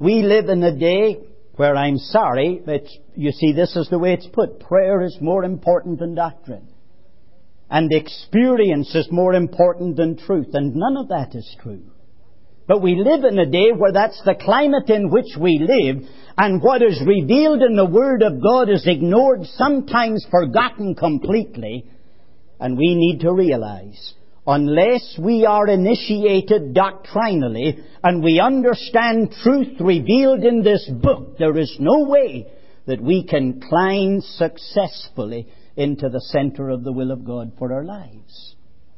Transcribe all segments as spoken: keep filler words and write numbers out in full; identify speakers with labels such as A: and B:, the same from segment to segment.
A: We live in a day where, I'm sorry, but you see, this is the way it's put. Prayer is more important than doctrine. And experience is more important than truth. And none of that is true. But we live in a day where that's the climate in which we live, and what is revealed in the Word of God is ignored, sometimes forgotten completely. And we need to realize, unless we are initiated doctrinally and we understand truth revealed in this book, there is no way that we can climb successfully into the center of the will of God for our lives.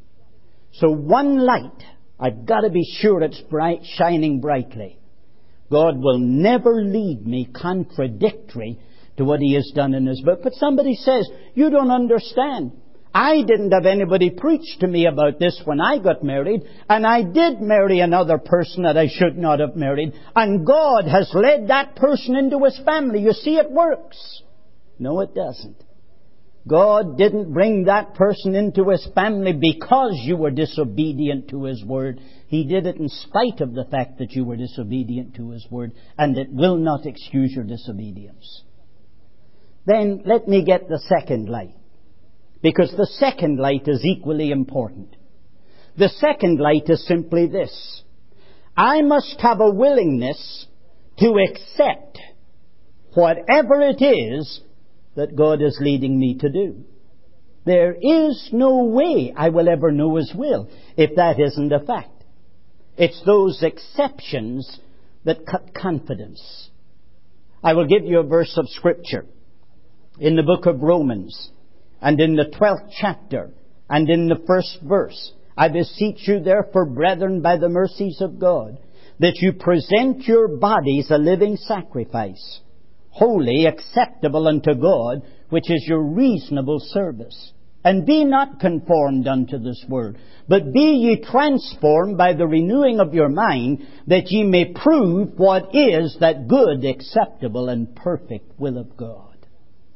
A: So one light, I've got to be sure it's bright, shining brightly. God will never lead me contradictory to what He has done in His book. But somebody says, you don't understand. I didn't have anybody preach to me about this when I got married, and I did marry another person that I should not have married, and God has led that person into His family. You see, it works. No, it doesn't. God didn't bring that person into His family because you were disobedient to His Word. He did it in spite of the fact that you were disobedient to His Word, and it will not excuse your disobedience. Then let me get the second light, because the second light is equally important. The second light is simply this: I must have a willingness to accept whatever it is that God is leading me to do. There is no way I will ever know His will if that isn't a fact. It's those exceptions that cut confidence. I will give you a verse of Scripture in the book of Romans, and in the twelfth chapter, and in the first verse. I beseech you therefore, brethren, by the mercies of God, that you present your bodies a living sacrifice, holy, acceptable unto God, which is your reasonable service. And be not conformed unto this world, but be ye transformed by the renewing of your mind, that ye may prove what is that good, acceptable, and perfect will of God.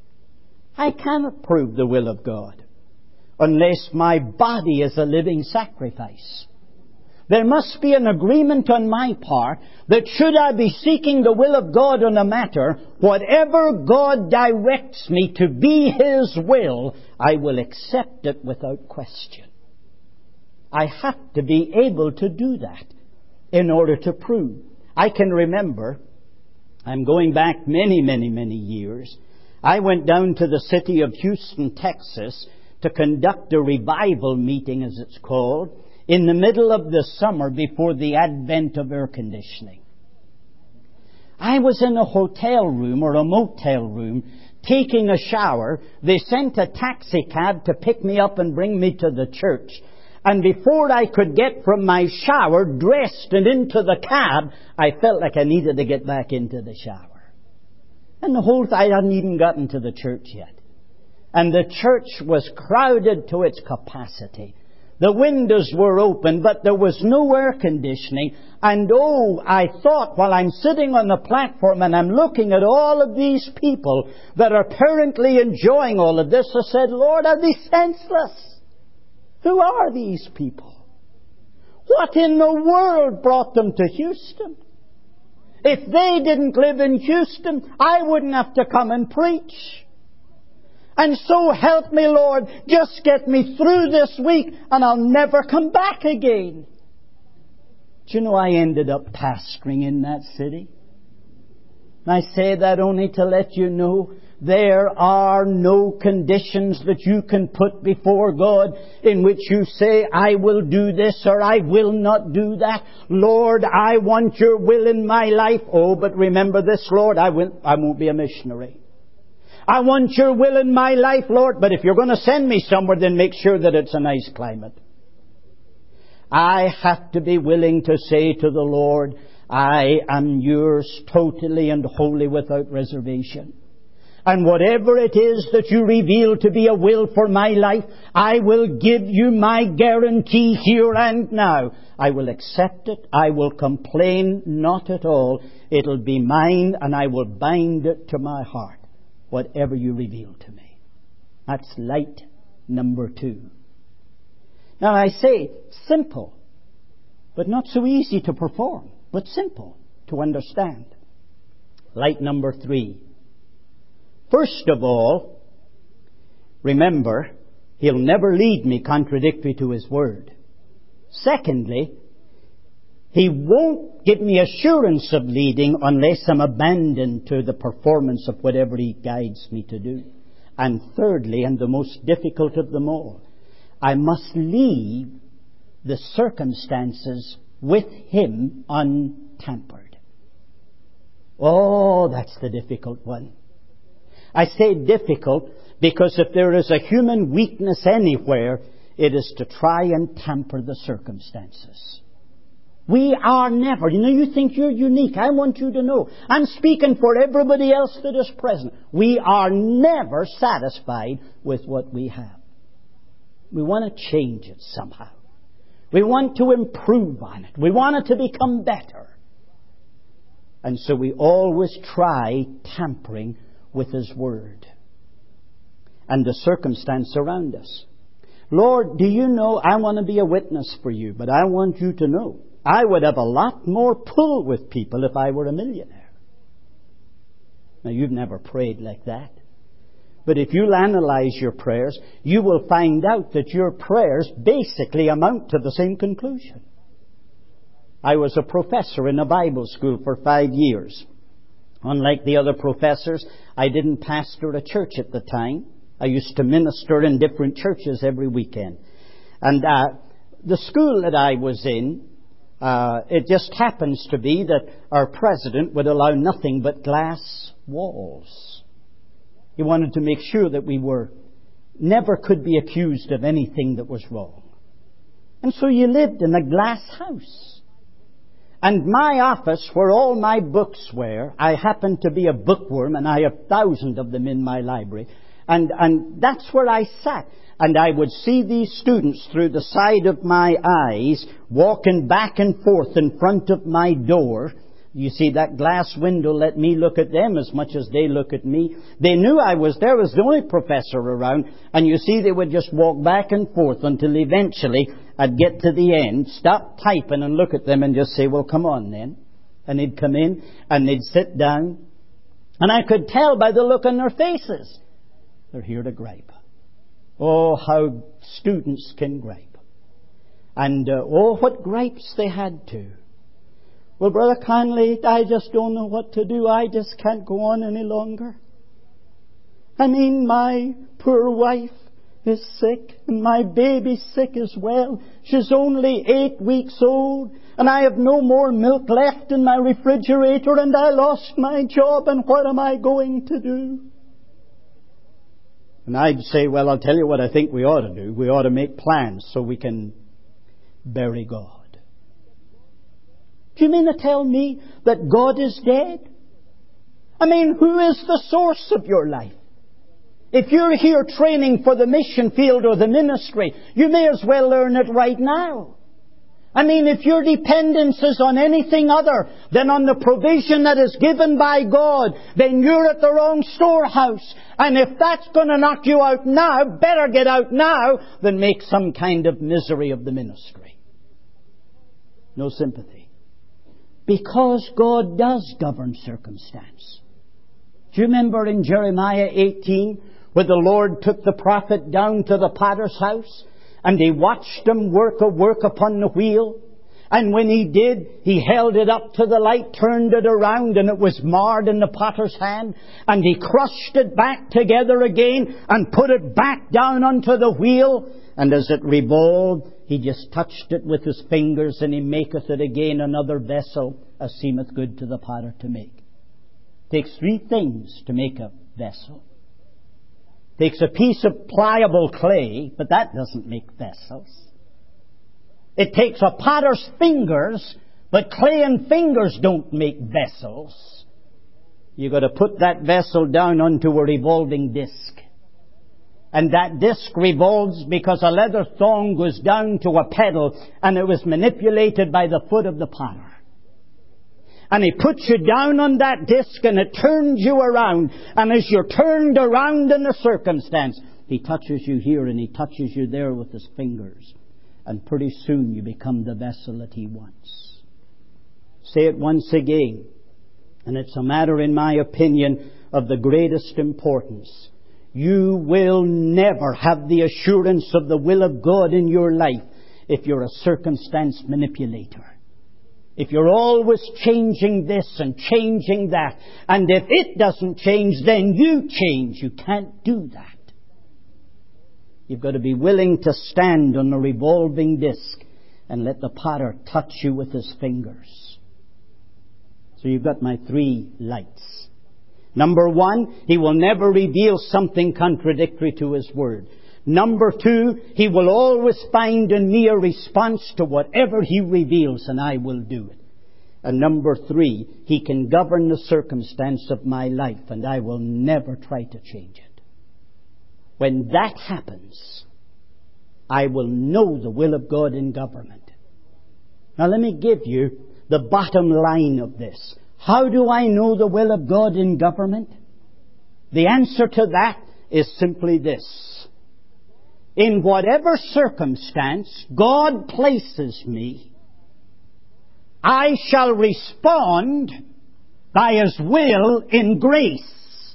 A: I cannot prove the will of God unless my body is a living sacrifice. There must be an agreement on my part that should I be seeking the will of God on a matter, whatever God directs me to be His will, I will accept it without question. I have to be able to do that in order to prove. I can remember, I'm going back many, many, many years, I went down to the city of Houston, Texas, to conduct a revival meeting, as it's called, in the middle of the summer before the advent of air conditioning. I was in a hotel room or a motel room taking a shower. They sent a taxi cab to pick me up and bring me to the church. And before I could get from my shower, dressed and into the cab, I felt like I needed to get back into the shower. And the whole I hadn't even gotten to the church yet. And the church was crowded to its capacity. The windows were open, but there was no air conditioning. And oh, I thought while I'm sitting on the platform and I'm looking at all of these people that are apparently enjoying all of this, I said, Lord, are they senseless? Who are these people? What in the world brought them to Houston? If they didn't live in Houston, I wouldn't have to come and preach. And so help me, Lord, just get me through this week and I'll never come back again. Do you know I ended up pastoring in that city? I say that only to let you know there are no conditions that you can put before God in which you say, I will do this or I will not do that. Lord, I want your will in my life. Oh, but remember this, Lord, I, will, I won't be a missionary. I want your will in my life, Lord, but if you're going to send me somewhere, then make sure that it's a nice climate. I have to be willing to say to the Lord, I am yours totally and wholly without reservation. And whatever it is that you reveal to be a will for my life, I will give you my guarantee here and now. I will accept it. I will complain not at all. It'll be mine and I will bind it to my heart. Whatever you reveal to me. That's light number two. Now I say simple, but not so easy to perform, but simple to understand. Light number three. First of all, remember, He'll never lead me contradictory to His Word. Secondly, He won't give me assurance of leading unless I'm abandoned to the performance of whatever He guides me to do. And thirdly, and the most difficult of them all, I must leave the circumstances with Him untampered. Oh, that's the difficult one. I say difficult because if there is a human weakness anywhere, it is to try and tamper the circumstances. We are never, you know, you think you're unique. I want you to know. I'm speaking for everybody else that is present. We are never satisfied with what we have. We want to change it somehow. We want to improve on it. We want it to become better. And so we always try tampering with His Word and the circumstance around us. Lord, do you know, I want to be a witness for you, but I want you to know I would have a lot more pull with people if I were a millionaire. Now, you've never prayed like that. But if you'll analyze your prayers, you will find out that your prayers basically amount to the same conclusion. I was a professor in a Bible school for five years. Unlike the other professors, I didn't pastor a church at the time. I used to minister in different churches every weekend. And uh, the school that I was in, uh, it just happens to be that our president would allow nothing but glass walls. He wanted to make sure that we were never could be accused of anything that was wrong. And so you lived in a glass house. And my office, where all my books were, I happened to be a bookworm, and I have thousands of them in my library. And, and that's where I sat. And I would see these students through the side of my eyes, walking back and forth in front of my door. You see, that glass window let me look at them as much as they look at me. They knew I was there. I was the only professor around. And you see, they would just walk back and forth until eventually I'd get to the end, stop typing and look at them and just say, well, come on then. And they'd come in and they'd sit down. And I could tell by the look on their faces, they're here to gripe. Oh, how students can gripe. And uh, oh, what gripes they had to. Well, Brother Conley, I just don't know what to do. I just can't go on any longer. I mean, my poor wife is sick, and my baby's sick as well. She's only eight weeks old, and I have no more milk left in my refrigerator, and I lost my job, and what am I going to do? And I'd say, well, I'll tell you what I think we ought to do. We ought to make plans so we can bury God. Do you mean to tell me that God is dead? I mean, who is the source of your life? If you're here training for the mission field or the ministry, you may as well learn it right now. I mean, if your dependence is on anything other than on the provision that is given by God, then you're at the wrong storehouse. And if that's going to knock you out now, better get out now than make some kind of misery of the ministry. No sympathy. Because God does govern circumstance. Do you remember in Jeremiah eighteen, where the Lord took the prophet down to the potter's house, and he watched him work a work upon the wheel? And when he did, he held it up to the light, turned it around, and it was marred in the potter's hand. And he crushed it back together again and put it back down onto the wheel. And as it revolved, he just touched it with his fingers, and he maketh it again another vessel, as seemeth good to the potter to make. Takes three things to make a vessel. Takes a piece of pliable clay, but that doesn't make vessels. It takes a potter's fingers, but clay and fingers don't make vessels. You've got to put that vessel down onto a revolving disc. And that disc revolves because a leather thong goes down to a pedal, and it was manipulated by the foot of the potter. And he puts you down on that disc, and it turns you around. And as you're turned around in the circumstance, he touches you here and he touches you there with his fingers. And pretty soon you become the vessel that he wants. Say it once again. And it's a matter, in my opinion, of the greatest importance. You will never have the assurance of the will of God in your life if you're a circumstance manipulator. If you're always changing this and changing that, and if it doesn't change, then you change. You can't do that. You've got to be willing to stand on a revolving disc and let the potter touch you with his fingers. So you've got my three lights. Number one, he will never reveal something contradictory to his word. Number two, he will always find in me a response to whatever he reveals, and I will do it. And number three, he can govern the circumstance of my life, and I will never try to change it. When that happens, I will know the will of God in government. Now let me give you the bottom line of this. How do I know the will of God in government? The answer to that is simply this. In whatever circumstance God places me, I shall respond by His will in grace.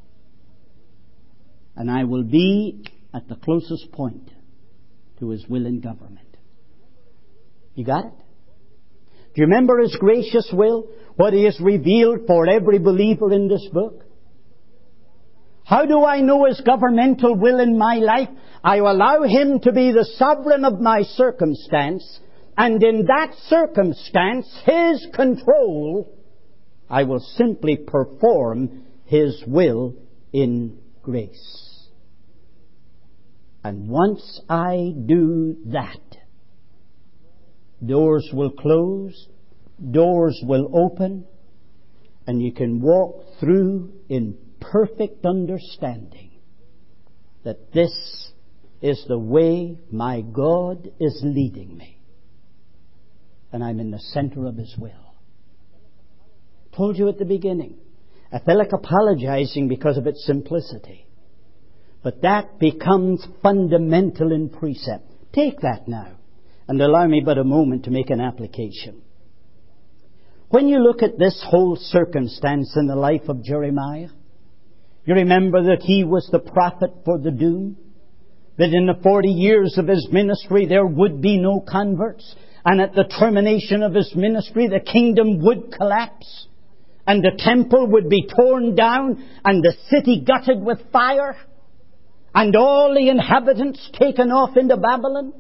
A: And I will be at the closest point to His will in government. You got it? Do you remember His gracious will? What He has revealed for every believer in this book? How do I know His governmental will in my life? I allow Him to be the sovereign of my circumstance, and in that circumstance, His control, I will simply perform His will in grace. And once I do that, doors will close, doors will open, and you can walk through in perfect understanding that this is the way my God is leading me. And I'm in the center of His will. I told you at the beginning, I felt like apologizing because of its simplicity. But that becomes fundamental in precept. Take that now, and allow me but a moment to make an application. When you look at this whole circumstance in the life of Jeremiah, you remember that he was the prophet for the doom, that in the forty years of his ministry there would be no converts, and at the termination of his ministry the kingdom would collapse, and the temple would be torn down, and the city gutted with fire, and all the inhabitants taken off into Babylon.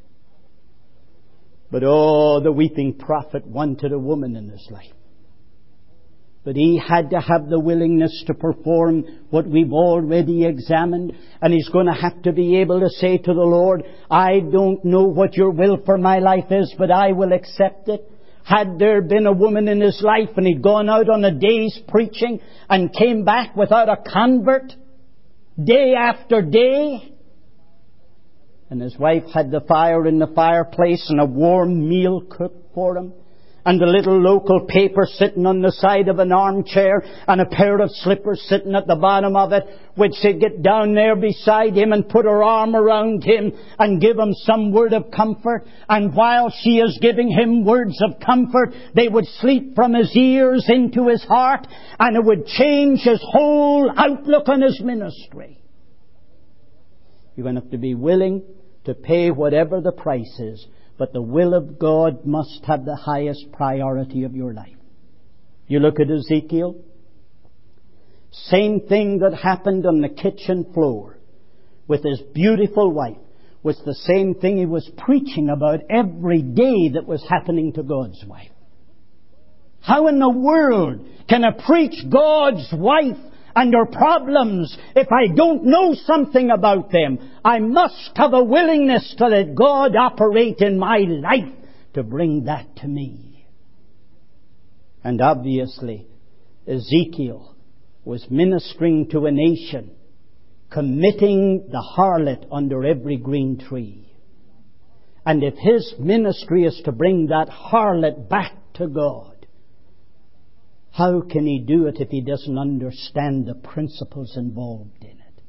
A: But oh, the weeping prophet wanted a woman in his life. But he had to have the willingness to perform what we've already examined. And he's going to have to be able to say to the Lord, I don't know what your will for my life is, but I will accept it. Had there been a woman in his life and he'd gone out on a day's preaching and came back without a convert, day after day, and his wife had the fire in the fireplace and a warm meal cooked for him, and a little local paper sitting on the side of an armchair, and a pair of slippers sitting at the bottom of it, which she'd get down there beside him and put her arm around him and give him some word of comfort. And while she is giving him words of comfort, they would sleep from his ears into his heart, and it would change his whole outlook on his ministry. You're going to have to be willing to pay whatever the price is, but the will of God must have the highest priority of your life. You look at Ezekiel, same thing that happened on the kitchen floor with his beautiful wife was the same thing he was preaching about every day that was happening to God's wife. How in the world can I preach God's wife and her problems if I don't know something about them? I must have a willingness to let God operate in my life to bring that to me. And obviously, Ezekiel was ministering to a nation, committing the harlot under every green tree. And if his ministry is to bring that harlot back to God, how can he do it if he doesn't understand the principles involved in it?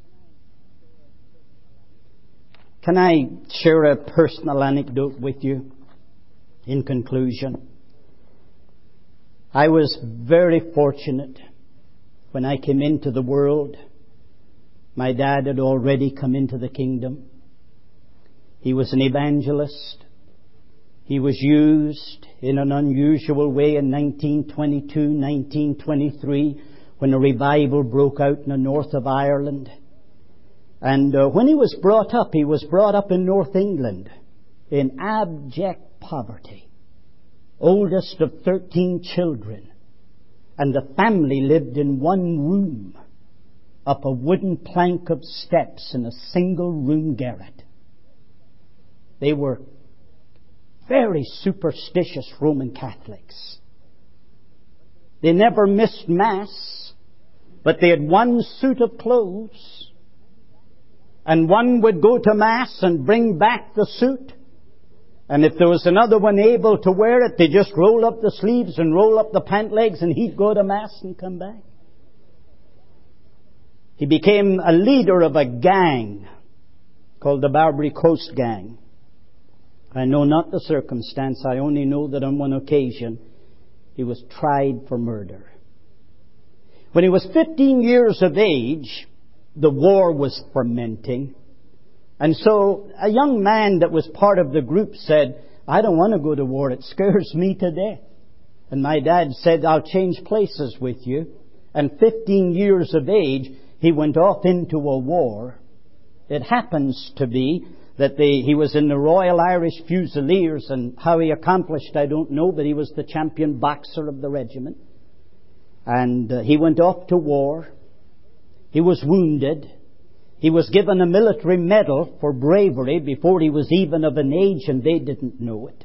A: Can I share a personal anecdote with you in conclusion? I was very fortunate when I came into the world. My dad had already come into the kingdom. He was an evangelist. He was used in an unusual way in nineteen twenty-two, nineteen twenty-three, when a revival broke out in the north of Ireland. And uh, when he was brought up, he was brought up in North England in abject poverty. Oldest of thirteen children. And the family lived in one room, up a wooden plank of steps in a single room garret. They were very superstitious Roman Catholics. They never missed Mass, but they had one suit of clothes. And one would go to Mass and bring back the suit. And if there was another one able to wear it, they just roll up the sleeves and roll up the pant legs, and he'd go to Mass and come back. He became a leader of a gang called the Barbary Coast Gang. I know not the circumstance. I only know that on one occasion he was tried for murder. When he was fifteen years of age, the war was fermenting. And so a young man that was part of the group said, I don't want to go to war. It scares me to death. And my dad said, I'll change places with you. And fifteen years of age, he went off into a war. It happens to be that they, he was in the Royal Irish Fusiliers, and how he accomplished, I don't know, but he was the champion boxer of the regiment. And uh, he went off to war. He was wounded. He was given a military medal for bravery before he was even of an age, and they didn't know it.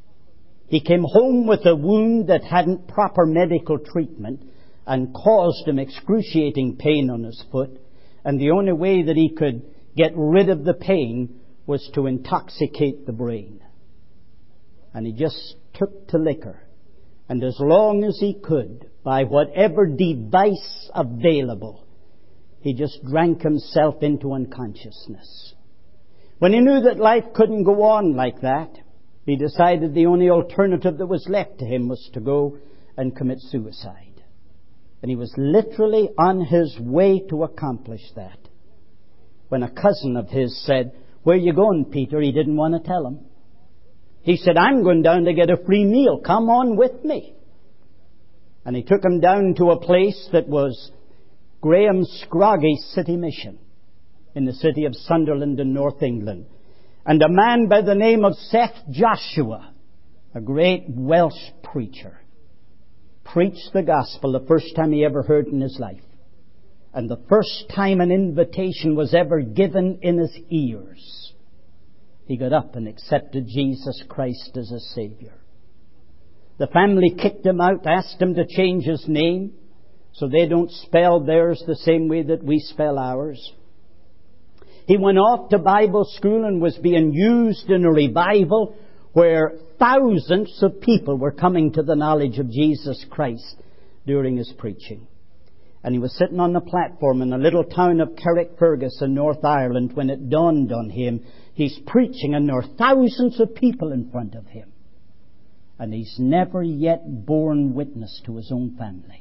A: He came home with a wound that hadn't proper medical treatment and caused him excruciating pain on his foot. And the only way that he could get rid of the pain was to intoxicate the brain. And he just took to liquor. And as long as he could, by whatever device available, he just drank himself into unconsciousness. When he knew that life couldn't go on like that, he decided the only alternative that was left to him was to go and commit suicide. And he was literally on his way to accomplish that when a cousin of his said, Where are you going, Peter? He didn't want to tell him. He said, I'm going down to get a free meal. Come on with me. And he took him down to a place that was Graham Scroggy's City Mission in the city of Sunderland in North England. And a man by the name of Seth Joshua, a great Welsh preacher, preached the gospel the first time he ever heard in his life. And the first time an invitation was ever given in his ears, he got up and accepted Jesus Christ as a Savior. The family kicked him out, asked him to change his name, so they don't spell theirs the same way that we spell ours. He went off to Bible school and was being used in a revival where thousands of people were coming to the knowledge of Jesus Christ during his preaching. And he was sitting on the platform in the little town of Carrickfergus in North Ireland when it dawned on him. He's preaching and there are thousands of people in front of him. And he's never yet borne witness to his own family.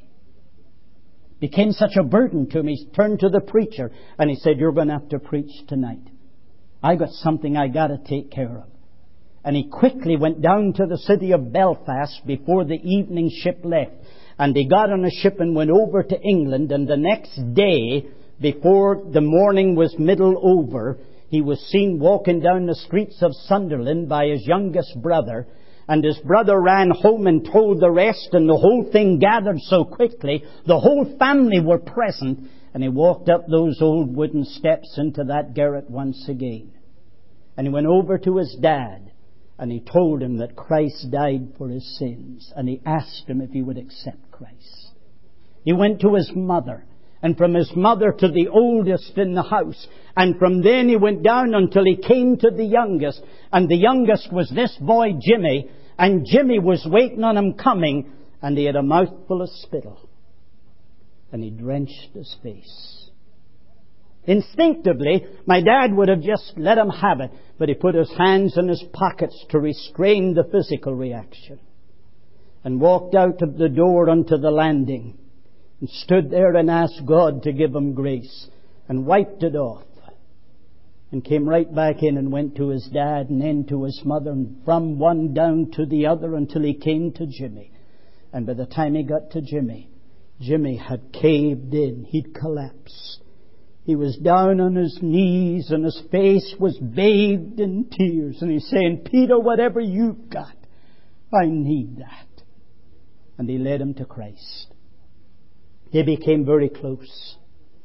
A: Became such a burden to him, he turned to the preacher and he said, You're going to have to preach tonight. I got something I got to take care of. And he quickly went down to the city of Belfast before the evening ship left. And he got on a ship and went over to England. And the next day, before the morning was middle over, he was seen walking down the streets of Sunderland by his youngest brother. And his brother ran home and told the rest, and the whole thing gathered so quickly, the whole family were present, and he walked up those old wooden steps into that garret once again. And he went over to his dad, and he told him that Christ died for his sins, and he asked him if he would accept Christ. He went to his mother, and from his mother to the oldest in the house, and from then he went down until he came to the youngest, and the youngest was this boy Jimmy, and Jimmy was waiting on him coming, and he had a mouthful of spittle, and he drenched his face. Instinctively, my dad would have just let him have it, but he put his hands in his pockets to restrain the physical reaction. and walked out of the door onto the landing and stood there and asked God to give him grace and wiped it off and came right back in and went to his dad and then to his mother and from one down to the other until he came to Jimmy. And by the time he got to Jimmy, Jimmy had caved in. He'd collapsed. He was down on his knees and his face was bathed in tears. And he's saying, Peter, whatever you've got, I need that. And he led him to Christ. They became very close.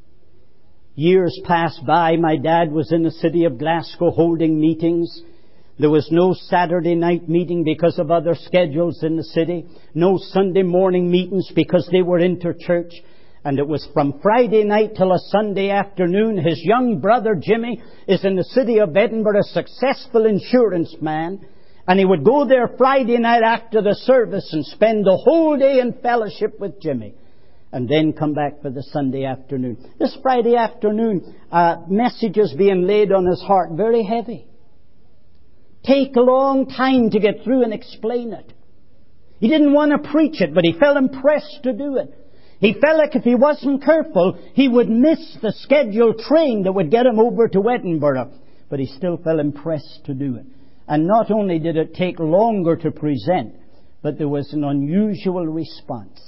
A: Years passed by. My dad was in the city of Glasgow holding meetings. There was no Saturday night meeting because of other schedules in the city. No Sunday morning meetings because they were inter-church. And it was from Friday night till a Sunday afternoon. His young brother Jimmy is in the city of Edinburgh, a successful insurance man. And he would go there Friday night after the service and spend the whole day in fellowship with Jimmy. And then come back for the Sunday afternoon. This Friday afternoon, uh, messages being laid on his heart, very heavy. Take a long time to get through and explain it. He didn't want to preach it, but he felt impressed to do it. He felt like if he wasn't careful, he would miss the scheduled train that would get him over to Edinburgh. But he still felt impressed to do it. And not only did it take longer to present, but there was an unusual response.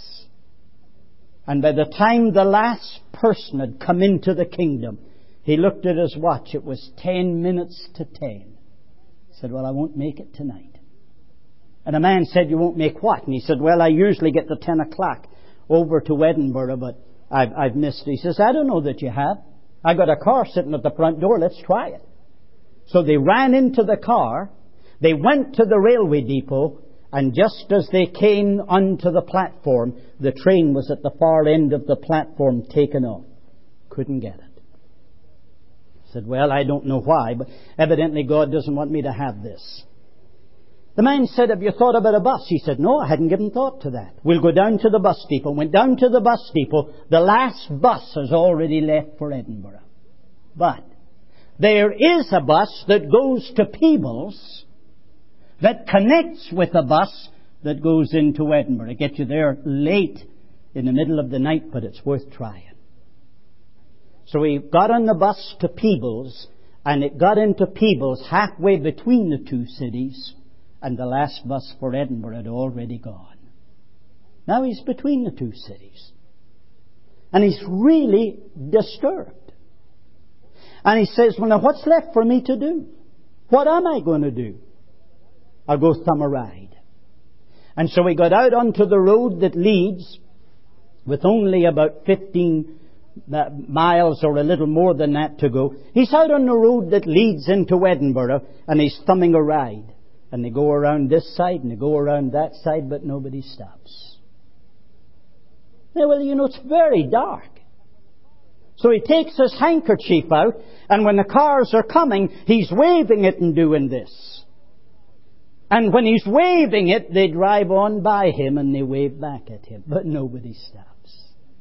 A: And by the time the last person had come into the kingdom, he looked at his watch. It was ten minutes to ten. He said, well, I won't make it tonight. And a man said, you won't make what? And he said, well, I usually get the ten o'clock over to Edinburgh, but I've, I've missed it. He says, I don't know that you have. I got a car sitting at the front door. Let's try it. So they ran into the car. They went to the railway depot. And just as they came onto the platform, the train was at the far end of the platform taken off. Couldn't get it. Said, well, I don't know why, but evidently God doesn't want me to have this. The man said, have you thought about a bus? He said, no, I hadn't given thought to that. We'll go down to the bus depot. Went down to the bus depot. The last bus has already left for Edinburgh. But there is a bus that goes to Peebles that connects with a bus that goes into Edinburgh. It gets you there late in the middle of the night, but it's worth trying. So we got on the bus to Peebles, and it got into Peebles halfway between the two cities, and the last bus for Edinburgh had already gone. Now he's between the two cities. And he's really disturbed. And he says, well, now what's left for me to do? What am I going to do? I'll go thumb a ride. And so we got out onto the road that leads, with only about fifteen miles or a little more than that to go. He's out on the road that leads into Edinburgh, and he's thumbing a ride. And they go around this side and they go around that side, but nobody stops. Now, well, you know, it's very dark. So he takes his handkerchief out, and when the cars are coming, he's waving it and doing this. And when he's waving it, they drive on by him and they wave back at him. But nobody stops.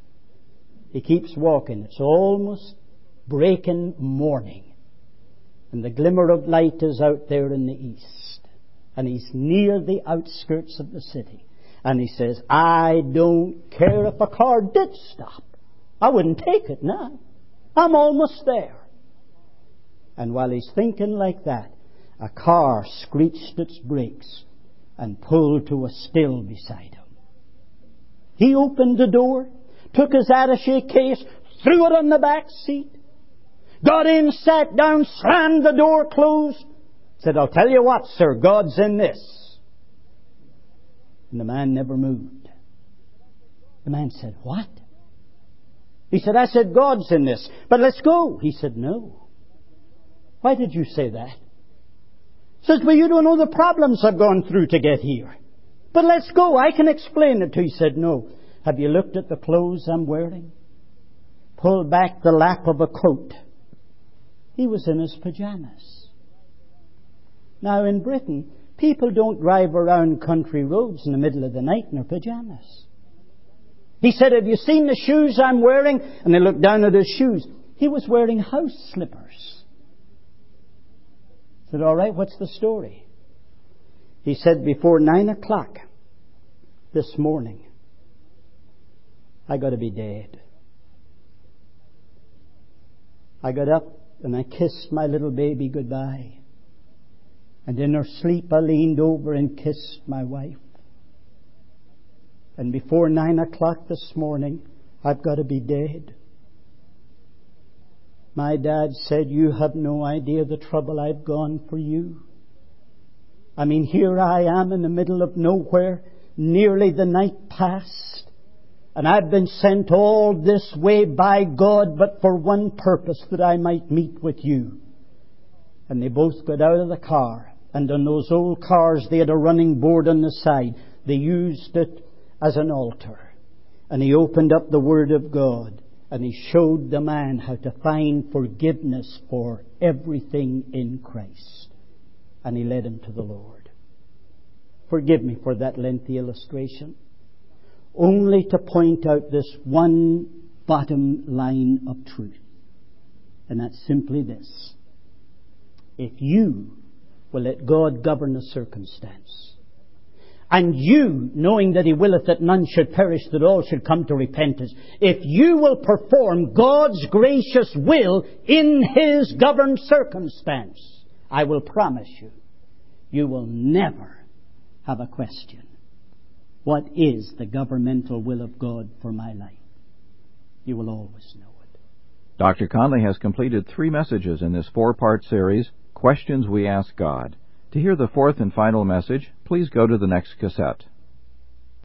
A: He keeps walking. It's almost breaking morning. And the glimmer of light is out there in the east. And he's near the outskirts of the city. And he says, I don't care if a car did stop. I wouldn't take it now. I'm almost there. And while he's thinking like that, a car screeched its brakes and pulled to a still beside him. He opened the door, took his attaché case, threw it on the back seat, got in, sat down, slammed the door closed, said, I'll tell you what, sir, God's in this. And the man never moved. The man said, what? He said, I said, God's in this, but let's go. He said, no. Why did you say that? He says, well, you don't know the problems I've gone through to get here. But let's go. I can explain it to you. He said, no. Have you looked at the clothes I'm wearing? Pulled back the lap of a coat. He was in his pajamas. Now in Britain, people don't drive around country roads in the middle of the night in their pajamas. He said, have you seen the shoes I'm wearing? And they looked down at his shoes. He was wearing house slippers. I said, all right, what's the story? He said, before nine o'clock, this morning, I got to be dead. I got up and I kissed my little baby goodbye. And in her sleep I leaned over and kissed my wife. And before nine o'clock this morning, I've got to be dead. My dad said, you have no idea the trouble I've gone for you. I mean, here I am in the middle of nowhere, nearly the night past. And I've been sent all this way by God, but for one purpose, that I might meet with you. And they both got out of the car. And on those old cars, they had a running board on the side. They used it as an altar. And he opened up the Word of God. And he showed the man how to find forgiveness for everything in Christ. And he led him to the Lord. Forgive me for that lengthy illustration. Only to point out this one bottom line of truth. And that's simply this. If you will let God govern a circumstance, and you, knowing that He willeth that none should perish, that all should come to repentance, if you will perform God's gracious will in His governed circumstance, I will promise you, you will never have a question. What is the governmental will of God for my life? You will always know it.
B: Doctor Conley has completed three messages in this four-part series, Questions We Ask God. To hear the fourth and final message, please go to the next cassette.